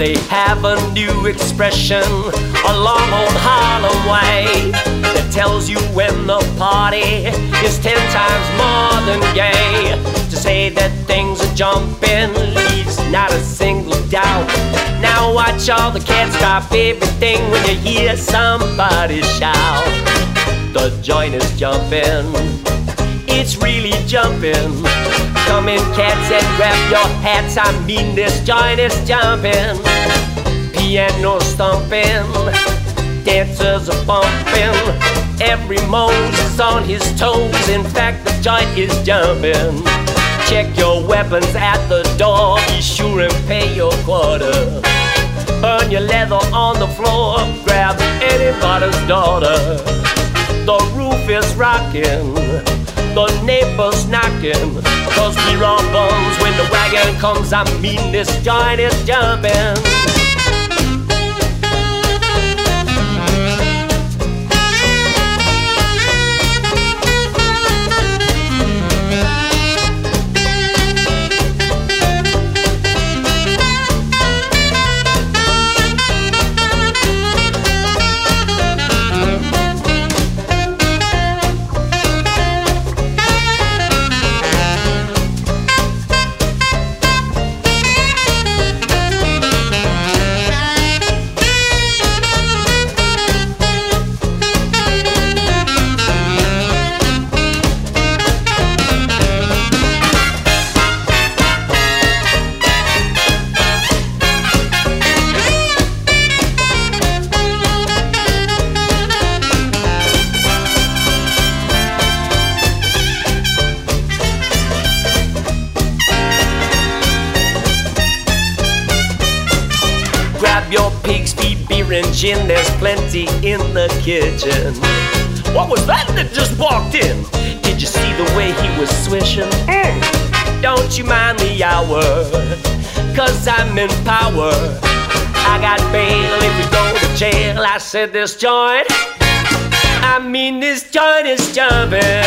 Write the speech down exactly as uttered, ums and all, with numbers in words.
They have a new expression along on Harlem Way that tells you when the party is ten times more than gay. To say that things are jumping leaves not a single doubt. Now watch all the cats stop everything when you hear somebody shout. The joint is jumping, it's really jumping. Come in, cats, and grab your hats. I mean, this joint is jumping. Piano stomping, dancers are bumping. Every Moses on his toes. In fact, the joint is jumping. Check your weapons at the door. Be sure and pay your quarter. Burn your leather on the floor. Grab anybody's daughter. The roof is rocking, the neighbors knocking, cause we're all bums when the wagon comes. I mean, this joint is jumping. Grab your pig's feet, beer and gin. There's plenty in the kitchen. What was that that just walked in? Did you see the way he was swishing? Mm. Don't you mind the hour, cause I'm in power. I got bail if we go to jail. I said this joint, I mean this joint is jumping.